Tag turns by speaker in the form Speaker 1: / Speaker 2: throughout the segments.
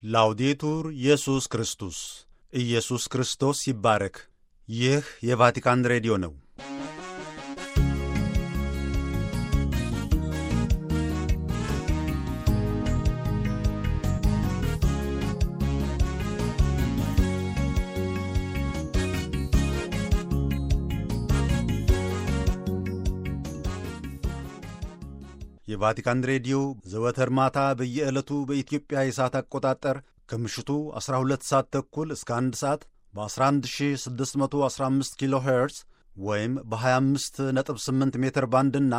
Speaker 1: ላውዴቱር ኢየሱስ ክርስቶስ ኢየሱስ ክርስቶስ ይባረክ። ይህ የቫቲካን ሬዲዮ ነው። የቫቲካን ሬዲዮ ዘወትር ማታ በየዕለቱ በኢትዮጵያ የሰዓት አቆጣጠር ከምሽቱ 12 ሰዓት ተኩል እስከ 1 ሰዓት በ11615 ኪሎ ሄርዝ ወይም በ258 ሜትር ባንድና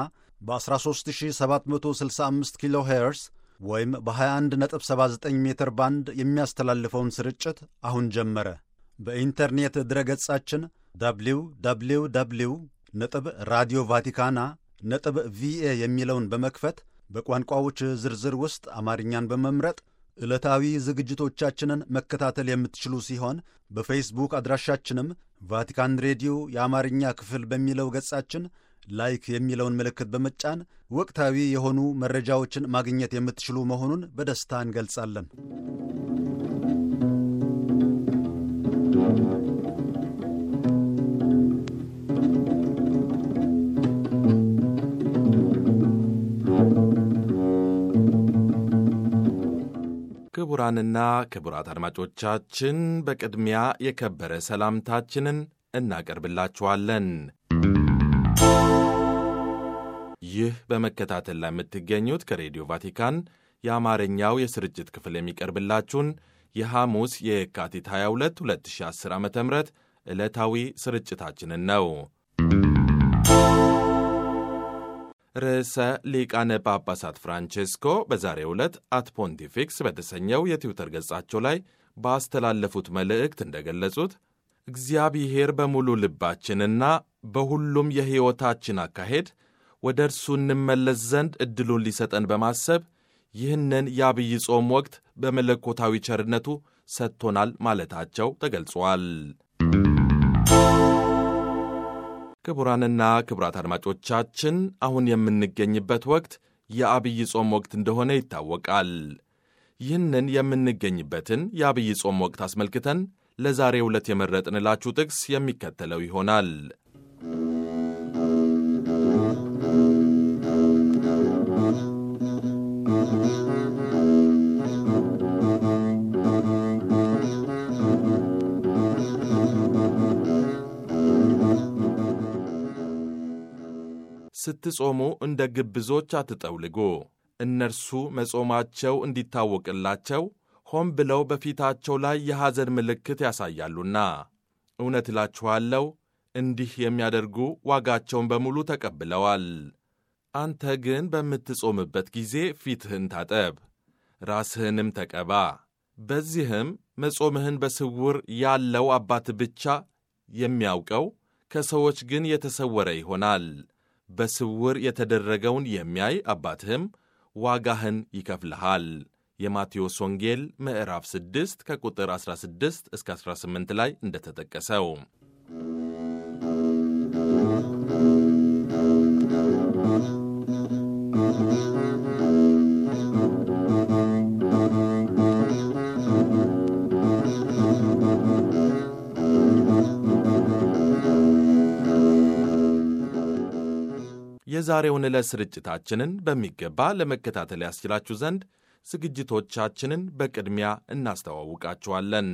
Speaker 1: በ13765 ኪሎ ሄርዝ ወይም በ2179 ሜትር ባንድ የሚያስተላልፈውን ስርጭት አሁን ጀመረ። በኢንተርኔት ድረገጻችን www ራዲዮ ቫቲካና ቪኤ የሚለውን በመክፈት በቋንቋዎች ዝርዝር ውስጥ አማርኛን በመምረጥ ዕለታዊ ዝግጅቶቻችንን መከታተል የምትችሉ ሲሆን በፌስቡክ አድራሻችንም ቫቲካን ሬዲዮ የአማርኛ ክፍል በሚለው ገጻችን ላይክ የሚለውን ምልክት በመጫን ወቅታዊ የሆኑ መረጃዎችን ማግኘት የምትችሉ መሆኑን በደስታ እንገልጻለን።
Speaker 2: ክቡራንና ክቡራት አድማጮቻችን በቅድሚያ የከበረ ሰላምታችንን እናቀርብላችኋለን። ይህ በመከታተል ላይ የምትገኙት ከሬዲዮ ቫቲካን የአማርኛው የስርጭት ክፍል የሚቀርብላችሁን የሐሙስ የካቲት 22 2010 ዓ.ም ዕለታዊ ስርጭታችንን ነው። ርዕሰ ሊቃነ ጳጳሳት ፍራንቼስኮ በዛሬው ዕለት አት ፖንቲፊክስ በተሰኘው የትዊተር ገጻቸው ላይ ባስተላለፉት መልእክት እንደገለጹት እግዚአብሔር በሙሉ ልባችንና በሁሉም የሕይወታችን አካሄድ ወደ እርሱ እንመለስ ዘንድ ዕድሉን ሊሰጠን በማሰብ ይህንን የአብይ ጾም ወቅት በመለኮታዊ ቸርነቱ ሰጥቶናል ማለታቸው ተገልጿል። ክቡራንና ክቡራት አድማጮቻችን አሁን የምንገኝበት ወቅት የአብይ ጾም ወቅት እንደሆነ ይታወቃል። ይህንን የምንገኝበትን የአብይ ጾም ወቅት አስመልክተን ለዛሬው ዕለት የመረጥንላችሁ ጥቅስ የሚከተለው ይሆናል። ስትጾሙ እንደ ግብዞች አትጠውልጉ፣ እነርሱ መጾማቸው እንዲታወቅላቸው ሆን ብለው በፊታቸው ላይ የሐዘን ምልክት ያሳያሉና። እውነት እላችኋለሁ እንዲህ የሚያደርጉ ዋጋቸውን በሙሉ ተቀብለዋል። አንተ ግን በምትጾምበት ጊዜ ፊትህን ታጠብ፣ ራስህንም ተቀባ። በዚህም መጾምህን በስውር ያለው አባትህ ብቻ የሚያውቀው ከሰዎች ግን የተሰወረ ይሆናል። በስውር የተደረገውን የሚያይ አባትህም ዋጋህን ይከፍልሃል። የማቴዎስ ወንጌል ምዕራፍ 6 ከቁጥር 16 እስከ 18 ላይ እንደተጠቀሰው። የዛሬውን ዕለት ስርጭታችንን በሚገባ ለመከታተል ያስችላችሁ ዘንድ ዝግጅቶቻችንን በቅድሚያ እናስተዋውቃችኋለን።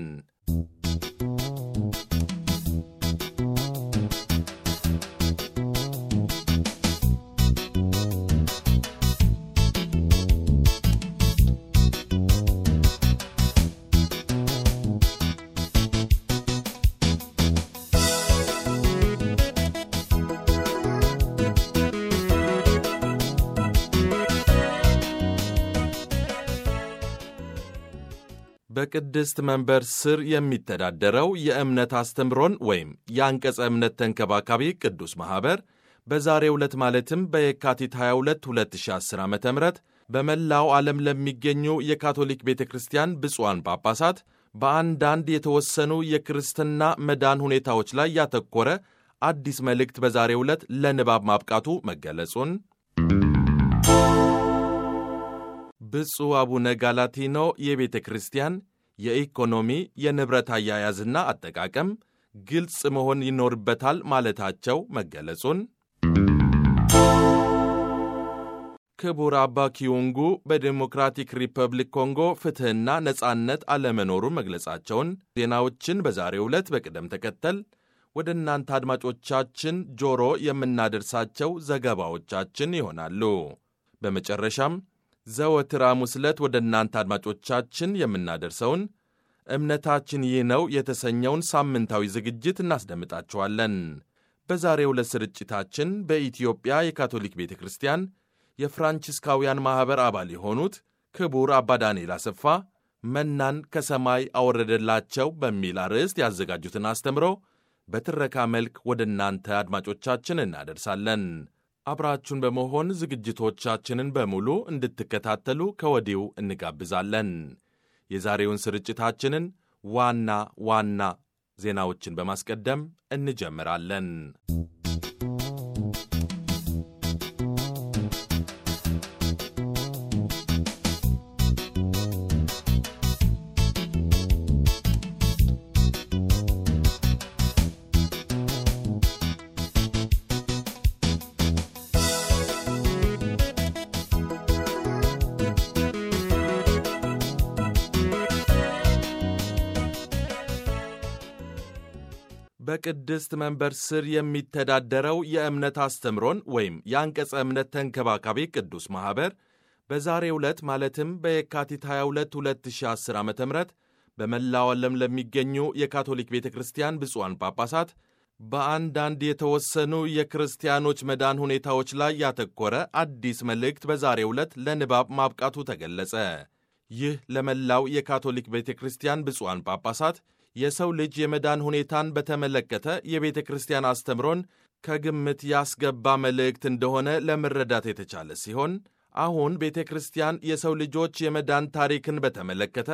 Speaker 2: በቅድስት መንበር ስር የሚተዳደረው የእምነት አስተምሮን ወይም የአንቀጸ እምነት ተንከባካቢ ቅዱስ ማኅበር በዛሬው ዕለት ማለትም በየካቲት 22 2010 ዓ.ም በመላው ዓለም ለሚገኙ የካቶሊክ ቤተ ክርስቲያን ብፁዓን ጳጳሳት በአንዳንድ የተወሰኑ የክርስትና መዳን ሁኔታዎች ላይ ያተኮረ አዲስ መልእክት በዛሬው ዕለት ለንባብ ማብቃቱ መገለጹን ብፁዕ አቡነ ጋላቲኖ የቤተ ክርስቲያን የኢኮኖሚ የንብረት አያያዝና አጠቃቀም ግልጽ መሆን ይኖርበታል ማለታቸው መገለጹን፣ ክቡር አባ ኪዩንጉ በዴሞክራቲክ ሪፐብሊክ ኮንጎ ፍትሕና ነጻነት አለመኖሩን መግለጻቸውን ዜናዎችን በዛሬው ዕለት በቅደም ተከተል ወደ እናንተ አድማጮቻችን ጆሮ የምናደርሳቸው ዘገባዎቻችን ይሆናሉ። በመጨረሻም ዘወትር ሐሙስ ዕለት ወደ እናንተ አድማጮቻችን የምናደርሰውን እምነታችን ይህ ነው የተሰኘውን ሳምንታዊ ዝግጅት እናስደምጣችኋለን። በዛሬው ዕለት ስርጭታችን በኢትዮጵያ የካቶሊክ ቤተ ክርስቲያን የፍራንቺስካውያን ማኅበር አባል የሆኑት ክቡር አባ ዳንኤል አሰፋ መናን ከሰማይ አወረደላቸው በሚል አርዕስት ያዘጋጁትን አስተምሮ በትረካ መልክ ወደ እናንተ አድማጮቻችን እናደርሳለን። አብራችሁን በመሆን ዝግጅቶቻችንን በሙሉ እንድትከታተሉ ከወዲሁ እንጋብዛለን። የዛሬውን ስርጭታችንን ዋና ዋና ዜናዎችን በማስቀደም እንጀምራለን። በቅድስት መንበር ስር የሚተዳደረው የእምነት አስተምሮን ወይም የአንቀጸ እምነት ተንከባካቢ ቅዱስ ማኅበር በዛሬው ዕለት ማለትም በየካቲት 22 2010 ዓ ም በመላው ዓለም ለሚገኙ የካቶሊክ ቤተ ክርስቲያን ብፁዓን ጳጳሳት በአንዳንድ የተወሰኑ የክርስቲያኖች መዳን ሁኔታዎች ላይ ያተኮረ አዲስ መልእክት በዛሬው ዕለት ለንባብ ማብቃቱ ተገለጸ። ይህ ለመላው የካቶሊክ ቤተ ክርስቲያን ብፁዓን ጳጳሳት የሰው ልጅ የመዳን ሁኔታን በተመለከተ የቤተ ክርስቲያን አስተምሮን ከግምት ያስገባ መልእክት እንደሆነ ለመረዳት የተቻለ ሲሆን አሁን ቤተ ክርስቲያን የሰው ልጆች የመዳን ታሪክን በተመለከተ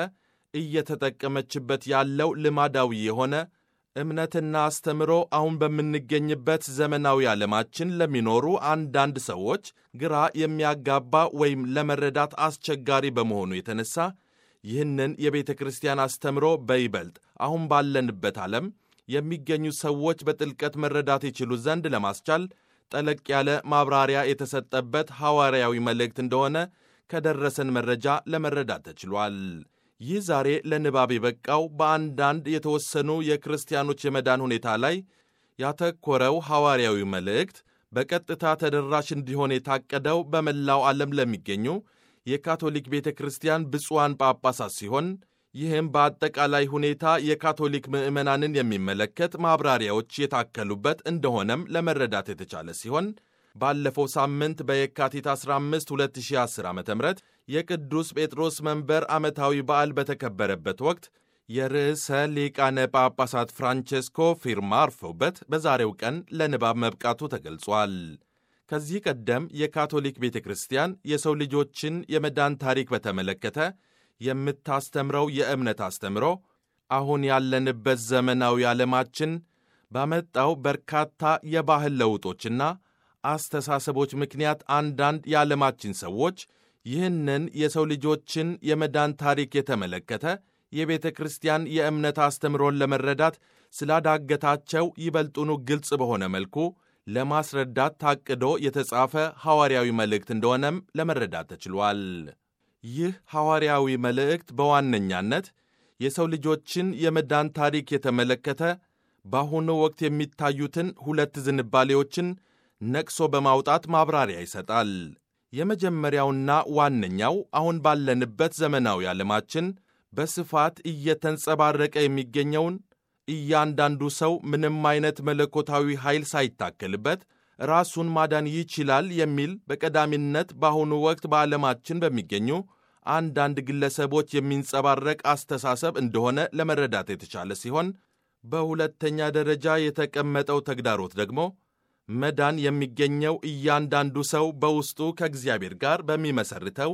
Speaker 2: እየተጠቀመችበት ያለው ልማዳዊ የሆነ እምነትና አስተምሮ አሁን በምንገኝበት ዘመናዊ ዓለማችን ለሚኖሩ አንዳንድ ሰዎች ግራ የሚያጋባ ወይም ለመረዳት አስቸጋሪ በመሆኑ የተነሳ ይህንን የቤተ ክርስቲያን አስተምሮ በይበልጥ አሁን ባለንበት ዓለም የሚገኙ ሰዎች በጥልቀት መረዳት ይችሉ ዘንድ ለማስቻል ጠለቅ ያለ ማብራሪያ የተሰጠበት ሐዋርያዊ መልእክት እንደሆነ ከደረሰን መረጃ ለመረዳት ተችሏል። ይህ ዛሬ ለንባብ የበቃው በአንዳንድ የተወሰኑ የክርስቲያኖች የመዳን ሁኔታ ላይ ያተኮረው ሐዋርያዊ መልእክት በቀጥታ ተደራሽ እንዲሆን የታቀደው በመላው ዓለም ለሚገኙ የካቶሊክ ቤተ ክርስቲያን ብፁዓን ጳጳሳት ሲሆን ይህም በአጠቃላይ ሁኔታ የካቶሊክ ምዕመናንን የሚመለከት ማብራሪያዎች የታከሉበት እንደሆነም ለመረዳት የተቻለ ሲሆን ባለፈው ሳምንት በየካቲት 15 2010 ዓ ም የቅዱስ ጴጥሮስ መንበር ዓመታዊ በዓል በተከበረበት ወቅት የርዕሰ ሊቃነ ጳጳሳት ፍራንቼስኮ ፊርማ አርፈውበት በዛሬው ቀን ለንባብ መብቃቱ ተገልጿል። ከዚህ ቀደም የካቶሊክ ቤተ ክርስቲያን የሰው ልጆችን የመዳን ታሪክ በተመለከተ የምታስተምረው የእምነት አስተምሮ አሁን ያለንበት ዘመናዊ ዓለማችን ባመጣው በርካታ የባህል ለውጦችና አስተሳሰቦች ምክንያት አንዳንድ የዓለማችን ሰዎች ይህንን የሰው ልጆችን የመዳን ታሪክ የተመለከተ የቤተ ክርስቲያን የእምነት አስተምሮን ለመረዳት ስላዳገታቸው ይበልጡኑ ግልጽ በሆነ መልኩ ለማስረዳት ታቅዶ የተጻፈ ሐዋርያዊ መልእክት እንደሆነም ለመረዳት ተችሏል። ይህ ሐዋርያዊ መልእክት በዋነኛነት የሰው ልጆችን የመዳን ታሪክ የተመለከተ በአሁኑ ወቅት የሚታዩትን ሁለት ዝንባሌዎችን ነቅሶ በማውጣት ማብራሪያ ይሰጣል። የመጀመሪያውና ዋነኛው አሁን ባለንበት ዘመናዊ ዓለማችን በስፋት እየተንጸባረቀ የሚገኘውን እያንዳንዱ ሰው ምንም አይነት መለኮታዊ ኃይል ሳይታከልበት ራሱን ማዳን ይችላል የሚል በቀዳሚነት በአሁኑ ወቅት በዓለማችን በሚገኙ አንዳንድ ግለሰቦች የሚንጸባረቅ አስተሳሰብ እንደሆነ ለመረዳት የተቻለ ሲሆን፣ በሁለተኛ ደረጃ የተቀመጠው ተግዳሮት ደግሞ መዳን የሚገኘው እያንዳንዱ ሰው በውስጡ ከእግዚአብሔር ጋር በሚመሰርተው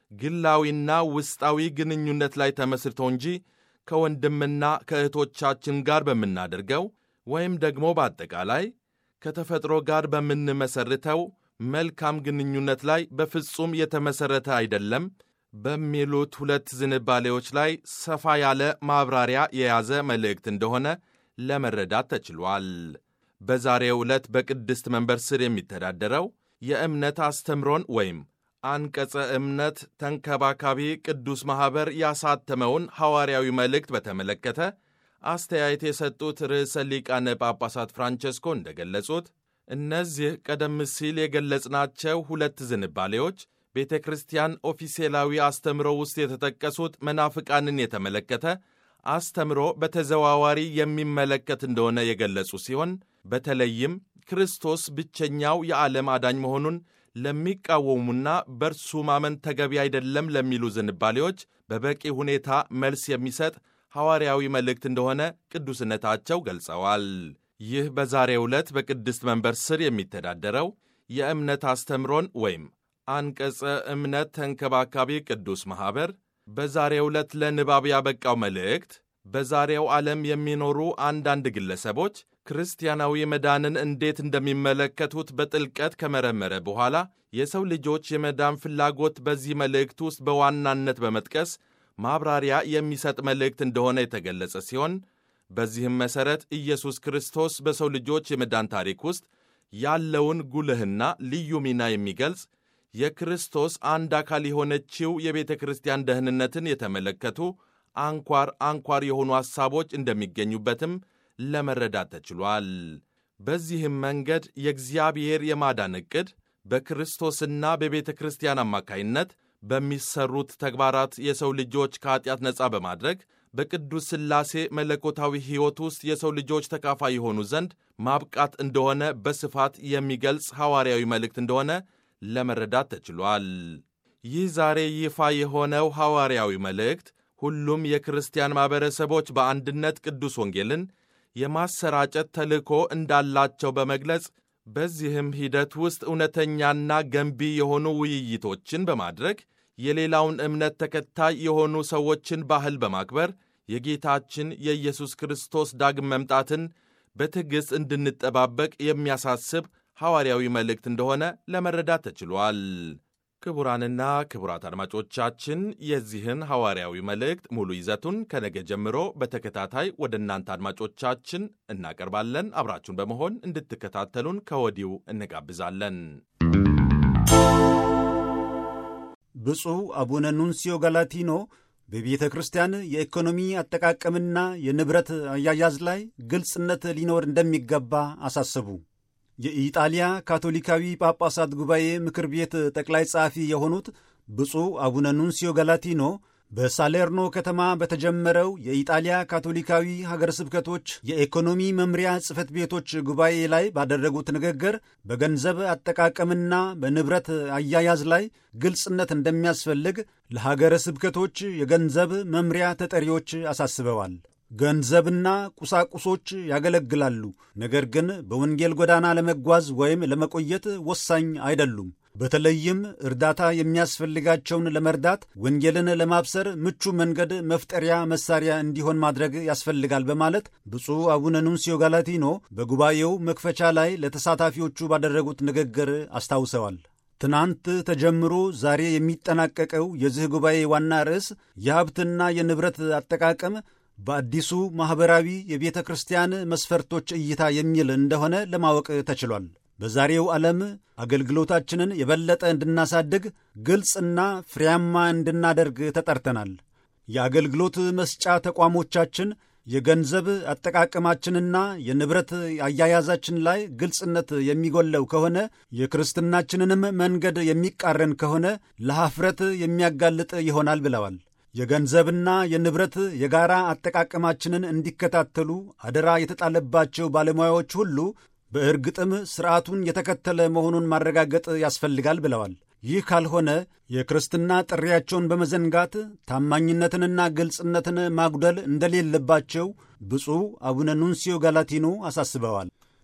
Speaker 2: ግላዊና ውስጣዊ ግንኙነት ላይ ተመስርቶ እንጂ ከወንድምና ከእህቶቻችን ጋር በምናደርገው ወይም ደግሞ በአጠቃላይ ከተፈጥሮ ጋር በምንመሰርተው መልካም ግንኙነት ላይ በፍጹም የተመሠረተ አይደለም በሚሉት ሁለት ዝንባሌዎች ላይ ሰፋ ያለ ማብራሪያ የያዘ መልእክት እንደሆነ ለመረዳት ተችሏል። በዛሬው ዕለት በቅድስት መንበር ስር የሚተዳደረው የእምነት አስተምሮን ወይም አንቀጸ እምነት ተንከባካቢ ቅዱስ ማኅበር ያሳተመውን ሐዋርያዊ መልእክት በተመለከተ አስተያየት የሰጡት ርዕሰ ሊቃነ ጳጳሳት ፍራንቸስኮ እንደገለጹት እነዚህ ቀደም ሲል የገለጽናቸው ሁለት ዝንባሌዎች ቤተ ክርስቲያን ኦፊሴላዊ አስተምሮ ውስጥ የተጠቀሱት መናፍቃንን የተመለከተ አስተምሮ በተዘዋዋሪ የሚመለከት እንደሆነ የገለጹ ሲሆን በተለይም ክርስቶስ ብቸኛው የዓለም አዳኝ መሆኑን ለሚቃወሙና በርሱ ማመን ተገቢ አይደለም ለሚሉ ዝንባሌዎች በበቂ ሁኔታ መልስ የሚሰጥ ሐዋርያዊ መልእክት እንደሆነ ቅዱስነታቸው ገልጸዋል። ይህ በዛሬው ዕለት በቅድስት መንበር ስር የሚተዳደረው የእምነት አስተምሮን ወይም አንቀጸ እምነት ተንከባካቢ ቅዱስ ማኅበር በዛሬው ዕለት ለንባብ ያበቃው መልእክት በዛሬው ዓለም የሚኖሩ አንዳንድ ግለሰቦች ክርስቲያናዊ መዳንን እንዴት እንደሚመለከቱት በጥልቀት ከመረመረ በኋላ የሰው ልጆች የመዳን ፍላጎት በዚህ መልእክት ውስጥ በዋናነት በመጥቀስ ማብራሪያ የሚሰጥ መልእክት እንደሆነ የተገለጸ ሲሆን በዚህም መሠረት ኢየሱስ ክርስቶስ በሰው ልጆች የመዳን ታሪክ ውስጥ ያለውን ጉልህና ልዩ ሚና የሚገልጽ የክርስቶስ አንድ አካል የሆነችው የቤተ ክርስቲያን ደህንነትን የተመለከቱ አንኳር የሆኑ ሐሳቦች እንደሚገኙበትም ለመረዳት ተችሏል። በዚህም መንገድ የእግዚአብሔር የማዳን ዕቅድ በክርስቶስና በቤተ ክርስቲያን አማካይነት በሚሰሩት ተግባራት የሰው ልጆች ከኀጢአት ነጻ በማድረግ በቅዱስ ሥላሴ መለኮታዊ ሕይወት ውስጥ የሰው ልጆች ተካፋይ የሆኑ ዘንድ ማብቃት እንደሆነ በስፋት የሚገልጽ ሐዋርያዊ መልእክት እንደሆነ ለመረዳት ተችሏል። ይህ ዛሬ ይፋ የሆነው ሐዋርያዊ መልእክት ሁሉም የክርስቲያን ማኅበረሰቦች በአንድነት ቅዱስ ወንጌልን የማሰራጨት ተልእኮ እንዳላቸው በመግለጽ በዚህም ሂደት ውስጥ እውነተኛና ገንቢ የሆኑ ውይይቶችን በማድረግ የሌላውን እምነት ተከታይ የሆኑ ሰዎችን ባህል በማክበር የጌታችን የኢየሱስ ክርስቶስ ዳግም መምጣትን በትዕግሥት እንድንጠባበቅ የሚያሳስብ ሐዋርያዊ መልእክት እንደሆነ ለመረዳት ተችሏል። ክቡራንና ክቡራት አድማጮቻችን የዚህን ሐዋርያዊ መልእክት ሙሉ ይዘቱን ከነገ ጀምሮ በተከታታይ ወደ እናንተ አድማጮቻችን እናቀርባለን። አብራችሁን በመሆን እንድትከታተሉን ከወዲሁ እንጋብዛለን።
Speaker 1: ብፁዕ አቡነ ኑንሲዮ ጋላቲኖ በቤተ ክርስቲያን የኢኮኖሚ አጠቃቀምና የንብረት አያያዝ ላይ ግልጽነት ሊኖር እንደሚገባ አሳሰቡ። የኢጣሊያ ካቶሊካዊ ጳጳሳት ጉባኤ ምክር ቤት ጠቅላይ ጸሐፊ የሆኑት ብፁዕ አቡነ ኑንሲዮ ጋላቲኖ በሳሌርኖ ከተማ በተጀመረው የኢጣሊያ ካቶሊካዊ ሀገረ ስብከቶች የኢኮኖሚ መምሪያ ጽሕፈት ቤቶች ጉባኤ ላይ ባደረጉት ንግግር በገንዘብ አጠቃቀምና በንብረት አያያዝ ላይ ግልጽነት እንደሚያስፈልግ ለሀገረ ስብከቶች የገንዘብ መምሪያ ተጠሪዎች አሳስበዋል። ገንዘብና ቁሳቁሶች ያገለግላሉ፣ ነገር ግን በወንጌል ጎዳና ለመጓዝ ወይም ለመቆየት ወሳኝ አይደሉም። በተለይም እርዳታ የሚያስፈልጋቸውን ለመርዳት ወንጌልን ለማብሰር ምቹ መንገድ መፍጠሪያ መሳሪያ እንዲሆን ማድረግ ያስፈልጋል በማለት ብፁዕ አቡነ ኑንሲዮ ጋላቲኖ በጉባኤው መክፈቻ ላይ ለተሳታፊዎቹ ባደረጉት ንግግር አስታውሰዋል። ትናንት ተጀምሮ ዛሬ የሚጠናቀቀው የዚህ ጉባኤ ዋና ርዕስ የሀብትና የንብረት አጠቃቀም በአዲሱ ማኅበራዊ የቤተ ክርስቲያን መስፈርቶች እይታ የሚል እንደሆነ ለማወቅ ተችሏል። በዛሬው ዓለም አገልግሎታችንን የበለጠ እንድናሳድግ ግልጽና ፍሬያማ እንድናደርግ ተጠርተናል። የአገልግሎት መስጫ ተቋሞቻችን የገንዘብ አጠቃቀማችንና የንብረት አያያዛችን ላይ ግልጽነት የሚጎለው ከሆነ የክርስትናችንንም መንገድ የሚቃረን ከሆነ ለኀፍረት የሚያጋልጥ ይሆናል ብለዋል። የገንዘብና የንብረት የጋራ አጠቃቀማችንን እንዲከታተሉ አደራ የተጣለባቸው ባለሙያዎች ሁሉ በእርግጥም ሥርዓቱን የተከተለ መሆኑን ማረጋገጥ ያስፈልጋል ብለዋል። ይህ ካልሆነ የክርስትና ጥሪያቸውን በመዘንጋት ታማኝነትንና ግልጽነትን ማጉደል እንደሌለባቸው ብፁዕ አቡነ ኑንሲዮ ጋላቲኖ አሳስበዋል።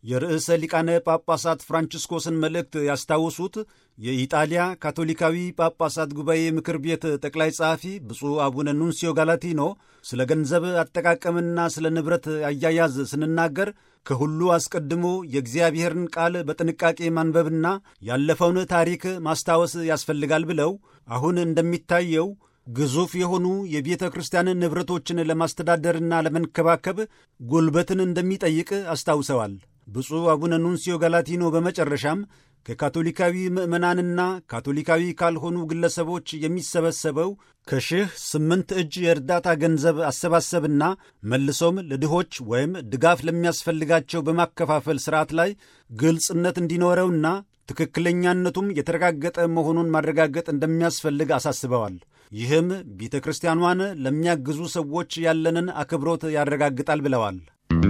Speaker 1: የርዕሰ ሊቃነ ጳጳሳት ፍራንቺስኮስን መልእክት ያስታውሱት የኢጣሊያ ካቶሊካዊ ጳጳሳት ጉባኤ ምክር ቤት ጠቅላይ ጸሐፊ ብፁዕ አቡነ ኑንሲዮ ጋላቲኖ ስለ ገንዘብ አጠቃቀምና ስለ ንብረት አያያዝ ስንናገር ከሁሉ አስቀድሞ የእግዚአብሔርን ቃል በጥንቃቄ ማንበብና ያለፈውን ታሪክ ማስታወስ ያስፈልጋል ብለው አሁን እንደሚታየው ግዙፍ የሆኑ የቤተ ክርስቲያን ንብረቶችን ለማስተዳደርና ለመንከባከብ ጉልበትን እንደሚጠይቅ አስታውሰዋል። ብፁዕ አቡነ ኑንሲዮ ጋላቲኖ በመጨረሻም ከካቶሊካዊ ምዕመናንና ካቶሊካዊ ካልሆኑ ግለሰቦች የሚሰበሰበው ከ8 እጅ የእርዳታ ገንዘብ አሰባሰብና መልሶም ለድሆች ወይም ድጋፍ ለሚያስፈልጋቸው በማከፋፈል ሥርዓት ላይ ግልጽነት እንዲኖረውና ትክክለኛነቱም የተረጋገጠ መሆኑን ማረጋገጥ እንደሚያስፈልግ አሳስበዋል። ይህም ቤተ ክርስቲያኗን ለሚያግዙ ሰዎች ያለንን አክብሮት ያረጋግጣል ብለዋል።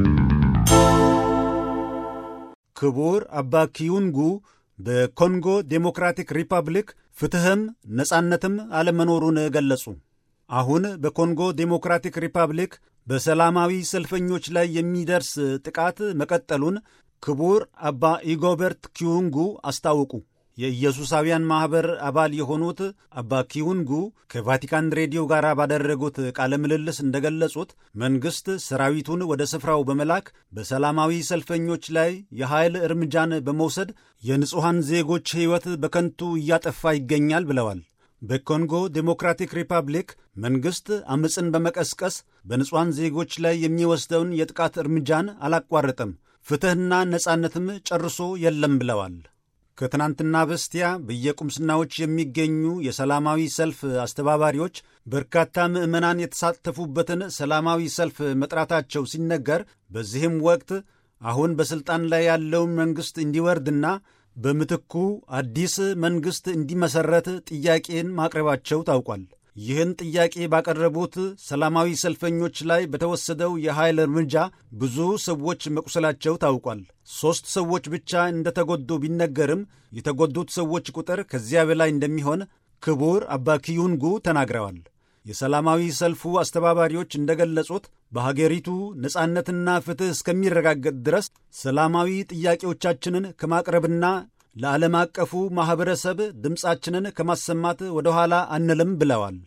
Speaker 1: ክቡር አባ ኪዩንጉ በኮንጎ ዴሞክራቲክ ሪፐብሊክ ፍትሕም ነጻነትም አለመኖሩን ገለጹ። አሁን በኮንጎ ዴሞክራቲክ ሪፐብሊክ በሰላማዊ ሰልፈኞች ላይ የሚደርስ ጥቃት መቀጠሉን ክቡር አባ ኢጎበርት ኪዩንጉ አስታወቁ። የኢየሱሳውያን ማኅበር አባል የሆኑት አባ ኪዩንጉ ከቫቲካን ሬዲዮ ጋር ባደረጉት ቃለ ምልልስ እንደገለጹት መንግሥት ሰራዊቱን ወደ ስፍራው በመላክ በሰላማዊ ሰልፈኞች ላይ የኃይል እርምጃን በመውሰድ የንጹሐን ዜጎች ሕይወት በከንቱ እያጠፋ ይገኛል ብለዋል። በኮንጎ ዴሞክራቲክ ሪፐብሊክ መንግሥት አመፅን በመቀስቀስ በንጹሐን ዜጎች ላይ የሚወስደውን የጥቃት እርምጃን አላቋረጠም፣ ፍትሕና ነጻነትም ጨርሶ የለም ብለዋል። ከትናንትና በስቲያ በየቁምስናዎች የሚገኙ የሰላማዊ ሰልፍ አስተባባሪዎች በርካታ ምዕመናን የተሳተፉበትን ሰላማዊ ሰልፍ መጥራታቸው ሲነገር፣ በዚህም ወቅት አሁን በሥልጣን ላይ ያለው መንግሥት እንዲወርድና በምትኩ አዲስ መንግሥት እንዲመሠረት ጥያቄን ማቅረባቸው ታውቋል። ይህን ጥያቄ ባቀረቡት ሰላማዊ ሰልፈኞች ላይ በተወሰደው የኃይል እርምጃ ብዙ ሰዎች መቁሰላቸው ታውቋል። 3 ሰዎች ብቻ እንደተጎዱ ቢነገርም የተጎዱት ሰዎች ቁጥር ከዚያ በላይ እንደሚሆን ክቡር አባ ኪዩንጉ ተናግረዋል። የሰላማዊ ሰልፉ አስተባባሪዎች እንደገለጹት በሀገሪቱ ነጻነትና ፍትሕ እስከሚረጋገጥ ድረስ ሰላማዊ ጥያቄዎቻችንን ከማቅረብና ለዓለም አቀፉ ማኅበረሰብ ድምፃችንን ከማሰማት ወደ ኋላ አንልም ብለዋል።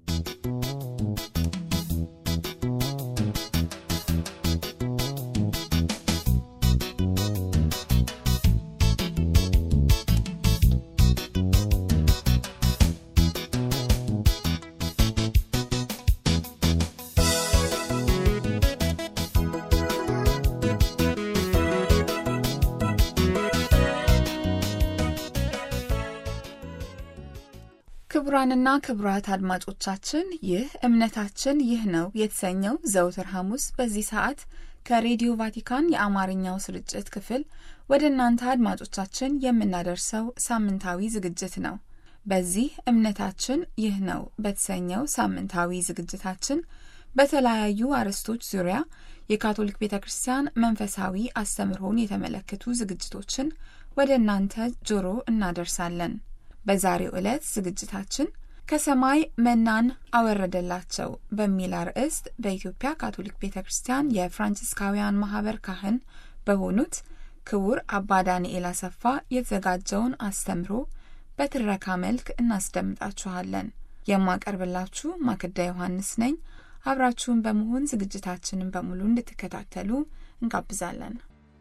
Speaker 3: ክቡራንና ክቡራት አድማጮቻችን ይህ እምነታችን ይህ ነው የተሰኘው ዘውትር ሐሙስ በዚህ ሰዓት ከሬዲዮ ቫቲካን የአማርኛው ስርጭት ክፍል ወደ እናንተ አድማጮቻችን የምናደርሰው ሳምንታዊ ዝግጅት ነው። በዚህ እምነታችን ይህ ነው በተሰኘው ሳምንታዊ ዝግጅታችን በተለያዩ አርዕስቶች ዙሪያ የካቶሊክ ቤተክርስቲያን መንፈሳዊ አስተምህሮን የተመለከቱ ዝግጅቶችን ወደ እናንተ ጆሮ እናደርሳለን። በዛሬው ዕለት ዝግጅታችን ከሰማይ መናን አወረደላቸው በሚል አርዕስት በኢትዮጵያ ካቶሊክ ቤተክርስቲያን የፍራንቺስካውያን ማህበር ካህን በሆኑት ክቡር አባ ዳንኤል አሰፋ የተዘጋጀውን አስተምሮ በትረካ መልክ እናስደምጣችኋለን። የማቀርብላችሁ ማክዳ ዮሐንስ ነኝ። አብራችሁን በመሆን ዝግጅታችንን በሙሉ እንድትከታተሉ እንጋብዛለን።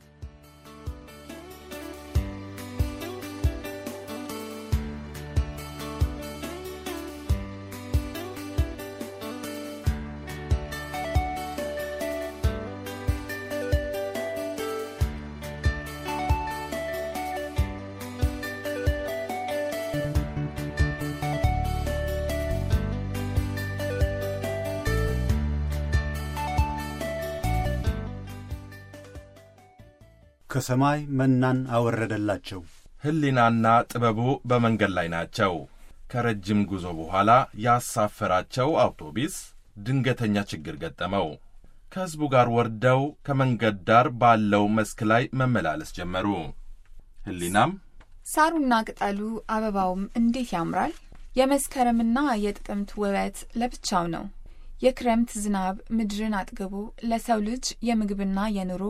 Speaker 1: ከሰማይ መናን አወረደላቸው።
Speaker 2: ሕሊናና ጥበቡ በመንገድ ላይ ናቸው። ከረጅም ጉዞ በኋላ ያሳፈራቸው አውቶቡስ ድንገተኛ ችግር ገጠመው። ከሕዝቡ ጋር ወርደው ከመንገድ ዳር ባለው መስክ ላይ መመላለስ ጀመሩ። ሕሊናም
Speaker 3: ሳሩና ቅጠሉ አበባውም እንዴት ያምራል! የመስከረምና የጥቅምት ውበት ለብቻው ነው። የክረምት ዝናብ ምድርን አጥግቦ ለሰው ልጅ የምግብና የኑሮ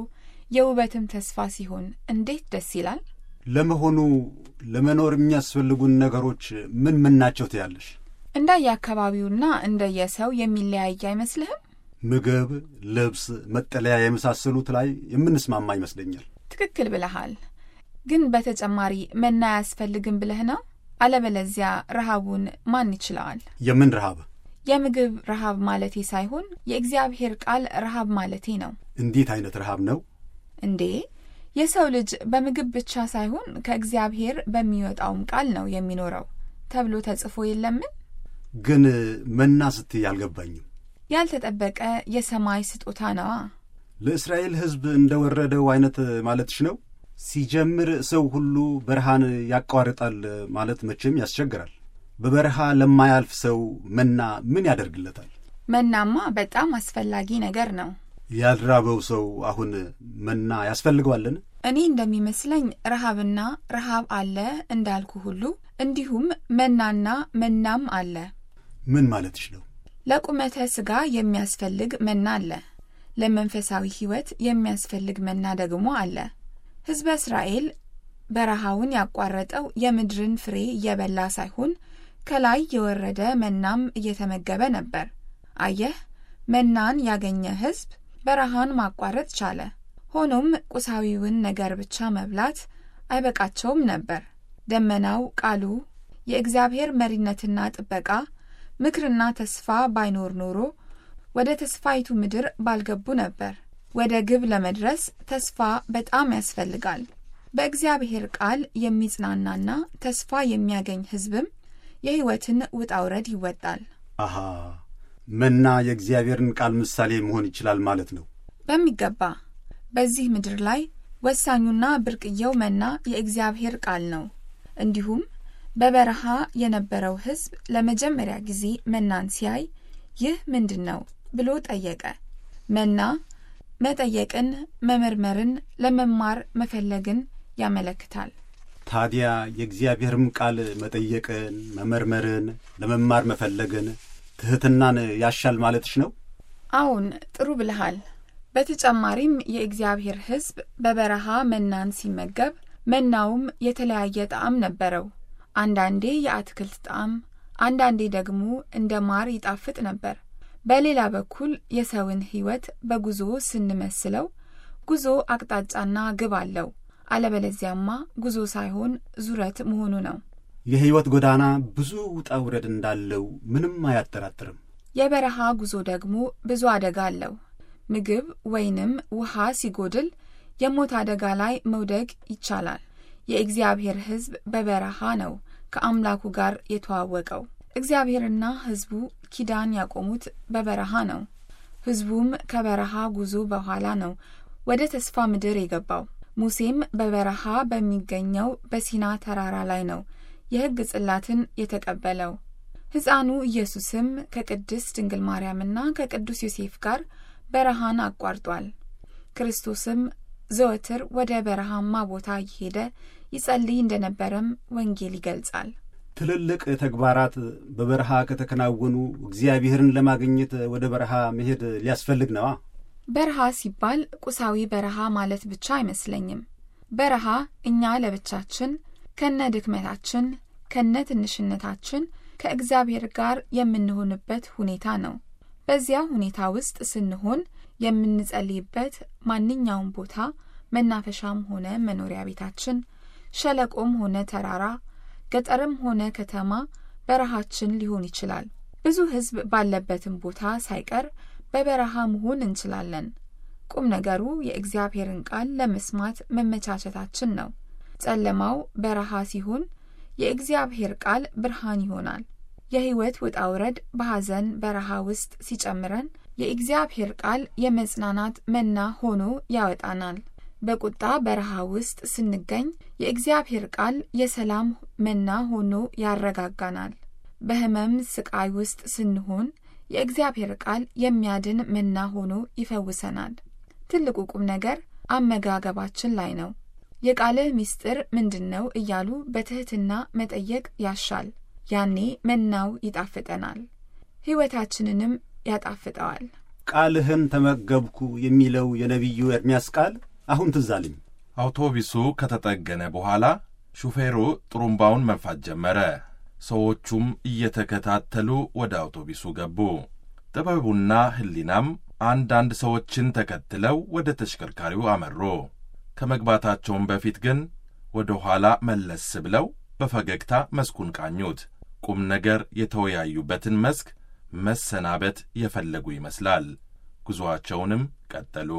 Speaker 3: የውበትም ተስፋ ሲሆን እንዴት ደስ ይላል!
Speaker 1: ለመሆኑ ለመኖር የሚያስፈልጉን ነገሮች ምን ናቸው ትያለሽ?
Speaker 3: እንደየአካባቢውና እንደየሰው የሚለያይ አይመስልህም?
Speaker 1: ምግብ፣ ልብስ፣ መጠለያ የመሳሰሉት ላይ የምንስማማ ይመስለኛል።
Speaker 3: ትክክል ብለሃል። ግን በተጨማሪ መና አያስፈልግም ብለህ ነው? አለበለዚያ ረሃቡን ማን ይችላል?
Speaker 1: የምን ረሃብ?
Speaker 3: የምግብ ረሃብ ማለቴ ሳይሆን የእግዚአብሔር ቃል ረሃብ ማለቴ ነው።
Speaker 1: እንዴት አይነት ረሃብ ነው
Speaker 3: እንዴ? የሰው ልጅ በምግብ ብቻ ሳይሆን ከእግዚአብሔር በሚወጣውም ቃል ነው የሚኖረው ተብሎ ተጽፎ የለምን?
Speaker 1: ግን መና ስትይ አልገባኝም።
Speaker 3: ያልተጠበቀ የሰማይ ስጦታ ነዋ።
Speaker 1: ለእስራኤል ሕዝብ እንደወረደው አይነት ማለትሽ ነው? ሲጀምር ሰው ሁሉ በረሃን ያቋርጣል ማለት መቼም ያስቸግራል። በበረሃ ለማያልፍ ሰው መና ምን ያደርግለታል?
Speaker 3: መናማ በጣም አስፈላጊ ነገር ነው።
Speaker 1: ያልራበው ሰው አሁን መና ያስፈልገዋልን?
Speaker 3: እኔ እንደሚመስለኝ ረሃብና ረሃብ አለ እንዳልኩ ሁሉ እንዲሁም መናና መናም አለ።
Speaker 1: ምን ማለትሽ ነው?
Speaker 3: ለቁመተ ሥጋ የሚያስፈልግ መና አለ። ለመንፈሳዊ ሕይወት የሚያስፈልግ መና ደግሞ አለ። ሕዝበ እስራኤል በረሃውን ያቋረጠው የምድርን ፍሬ እየበላ ሳይሆን ከላይ የወረደ መናም እየተመገበ ነበር። አየህ፣ መናን ያገኘ ሕዝብ በረሃን ማቋረጥ ቻለ። ሆኖም ቁሳዊውን ነገር ብቻ መብላት አይበቃቸውም ነበር። ደመናው፣ ቃሉ፣ የእግዚአብሔር መሪነትና ጥበቃ፣ ምክርና ተስፋ ባይኖር ኖሮ ወደ ተስፋይቱ ምድር ባልገቡ ነበር። ወደ ግብ ለመድረስ ተስፋ በጣም ያስፈልጋል። በእግዚአብሔር ቃል የሚጽናናና ተስፋ የሚያገኝ ሕዝብም የሕይወትን ውጣውረድ ይወጣል።
Speaker 1: አሃ፣ መና የእግዚአብሔርን ቃል ምሳሌ መሆን ይችላል ማለት ነው።
Speaker 3: በሚገባ። በዚህ ምድር ላይ ወሳኙና ብርቅየው መና የእግዚአብሔር ቃል ነው። እንዲሁም በበረሃ የነበረው ሕዝብ ለመጀመሪያ ጊዜ መናን ሲያይ ይህ ምንድን ነው ብሎ ጠየቀ። መና መጠየቅን፣ መመርመርን፣ ለመማር መፈለግን ያመለክታል።
Speaker 1: ታዲያ የእግዚአብሔርም ቃል መጠየቅን፣ መመርመርን፣ ለመማር መፈለግን፣ ትሕትናን ያሻል ማለትሽ ነው?
Speaker 3: አዎን፣ ጥሩ ብለሃል። በተጨማሪም የእግዚአብሔር ሕዝብ በበረሃ መናን ሲመገብ መናውም የተለያየ ጣዕም ነበረው። አንዳንዴ የአትክልት ጣዕም፣ አንዳንዴ ደግሞ እንደ ማር ይጣፍጥ ነበር። በሌላ በኩል የሰውን ሕይወት በጉዞ ስንመስለው ጉዞ አቅጣጫና ግብ አለው። አለበለዚያማ ጉዞ ሳይሆን ዙረት መሆኑ ነው።
Speaker 1: የሕይወት ጎዳና ብዙ ውጣ ውረድ እንዳለው ምንም አያጠራጥርም።
Speaker 3: የበረሃ ጉዞ ደግሞ ብዙ አደጋ አለው። ምግብ ወይንም ውሃ ሲጎድል የሞት አደጋ ላይ መውደቅ ይቻላል። የእግዚአብሔር ሕዝብ በበረሃ ነው ከአምላኩ ጋር የተዋወቀው። እግዚአብሔርና ሕዝቡ ኪዳን ያቆሙት በበረሃ ነው። ሕዝቡም ከበረሃ ጉዞ በኋላ ነው ወደ ተስፋ ምድር የገባው። ሙሴም በበረሃ በሚገኘው በሲና ተራራ ላይ ነው የሕግ ጽላትን የተቀበለው። ሕፃኑ ኢየሱስም ከቅድስት ድንግል ማርያምና ከቅዱስ ዮሴፍ ጋር በረሃን አቋርጧል። ክርስቶስም ዘወትር ወደ በረሃማ ቦታ እየሄደ ይጸልይ እንደነበረም ወንጌል ይገልጻል።
Speaker 1: ትልልቅ ተግባራት በበረሃ ከተከናወኑ እግዚአብሔርን ለማግኘት ወደ በረሃ መሄድ ሊያስፈልግ ነዋ።
Speaker 3: በረሃ ሲባል ቁሳዊ በረሃ ማለት ብቻ አይመስለኝም። በረሃ እኛ ለብቻችን ከነ ድክመታችን ከነ ትንሽነታችን ከእግዚአብሔር ጋር የምንሆንበት ሁኔታ ነው። በዚያ ሁኔታ ውስጥ ስንሆን የምንጸልይበት ማንኛውም ቦታ መናፈሻም ሆነ መኖሪያ ቤታችን፣ ሸለቆም ሆነ ተራራ፣ ገጠርም ሆነ ከተማ በረሃችን ሊሆን ይችላል። ብዙ ሕዝብ ባለበትም ቦታ ሳይቀር በበረሃ መሆን እንችላለን። ቁም ነገሩ የእግዚአብሔርን ቃል ለመስማት መመቻቸታችን ነው። ጨለማው በረሃ ሲሆን የእግዚአብሔር ቃል ብርሃን ይሆናል። የሕይወት ውጣውረድ በሐዘን በረሃ ውስጥ ሲጨምረን የእግዚአብሔር ቃል የመጽናናት መና ሆኖ ያወጣናል። በቁጣ በረሃ ውስጥ ስንገኝ የእግዚአብሔር ቃል የሰላም መና ሆኖ ያረጋጋናል። በሕመም ስቃይ ውስጥ ስንሆን የእግዚአብሔር ቃል የሚያድን መና ሆኖ ይፈውሰናል። ትልቁ ቁም ነገር አመጋገባችን ላይ ነው። የቃልህ ምስጢር ምንድነው እያሉ በትሕትና መጠየቅ ያሻል። ያኔ መናው ይጣፍጠናል፣ ሕይወታችንንም ያጣፍጠዋል።
Speaker 1: ቃልህን ተመገብኩ የሚለው የነቢዩ ኤርምያስ ቃል አሁን ትዝ አለኝ።
Speaker 2: አውቶቡሱ ከተጠገነ በኋላ ሹፌሩ ጥሩምባውን መንፋት ጀመረ። ሰዎቹም እየተከታተሉ ወደ አውቶቡሱ ገቡ። ጥበቡና ህሊናም አንዳንድ ሰዎችን ተከትለው ወደ ተሽከርካሪው አመሩ። ከመግባታቸውም በፊት ግን ወደ ኋላ መለስ ብለው በፈገግታ መስኩን ቃኙት። ቁም ነገር የተወያዩበትን መስክ መሰናበት የፈለጉ ይመስላል። ጉዞአቸውንም ቀጠሉ።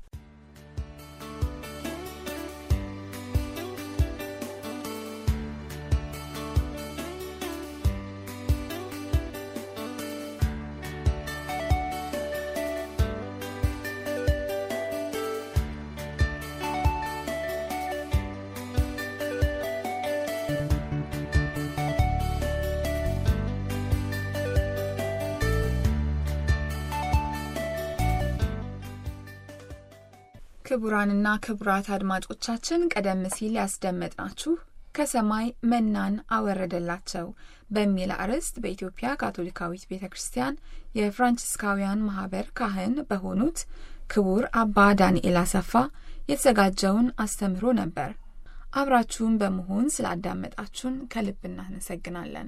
Speaker 3: ክቡራንና ክቡራት አድማጮቻችን ቀደም ሲል ያስደመጥናችሁ ከሰማይ መናን አወረደላቸው በሚል አርዕስት በኢትዮጵያ ካቶሊካዊት ቤተክርስቲያን የፍራንቺስካውያን ማህበር ካህን በሆኑት ክቡር አባ ዳንኤል አሰፋ የተዘጋጀውን አስተምህሮ ነበር። አብራችሁን በመሆን ስላዳመጣችሁን ከልብ እናመሰግናለን።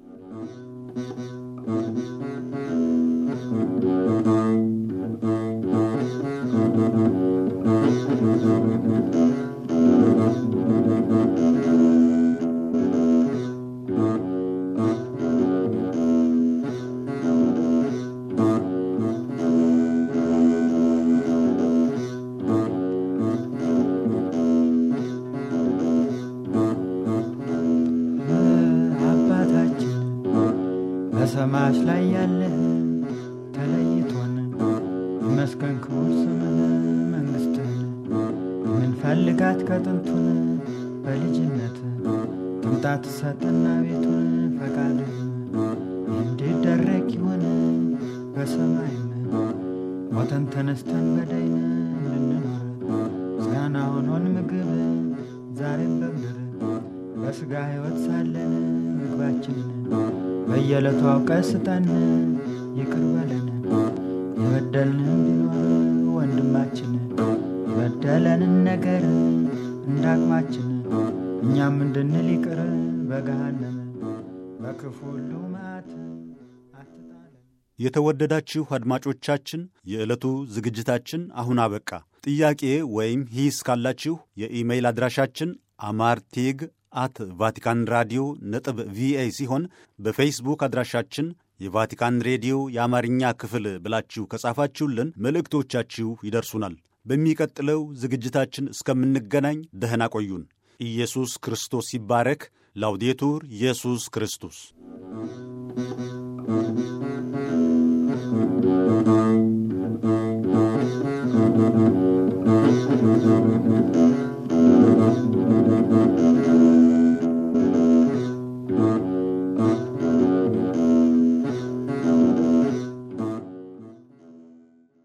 Speaker 4: በሰማያት ላይ ያለህ ተለይቶን ይመስገን ክቡር ስምህ መንግሥትህን ምንፈልጋት ከጥንቱን በልጅነት ትምጣት ሰጠና ቤቱን ፈቃድህ እንዲደረግ ይሆን በሰማይም ሞተን ተነስተን በዳይን እንድንኖር ምስጋና ሆኖን ምግብ ዛሬም በምድር በሥጋ ሕይወት ሳለን ምግባችንን በየዕለቱ አውቀህ ስጠን፣ ይቅር በለን የበደልንም ቢኖር ወንድማችን የበደለንን ነገር እንዳቅማችን እኛም እንድንል ይቅር በገሃነም በክፉ ሁሉ መዓት አትጣለን።
Speaker 1: የተወደዳችሁ አድማጮቻችን የዕለቱ ዝግጅታችን አሁን አበቃ። ጥያቄ ወይም ሂስ ካላችሁ የኢሜይል አድራሻችን amartig@vaticanradio.va ሲሆን በፌስቡክ አድራሻችን የቫቲካን ሬዲዮ የአማርኛ ክፍል ብላችሁ ከጻፋችሁልን መልእክቶቻችሁ ይደርሱናል። በሚቀጥለው ዝግጅታችን እስከምንገናኝ ደህና ቆዩን። ኢየሱስ ክርስቶስ ይባረክ። ላውዴቱር ኢየሱስ ክርስቶስ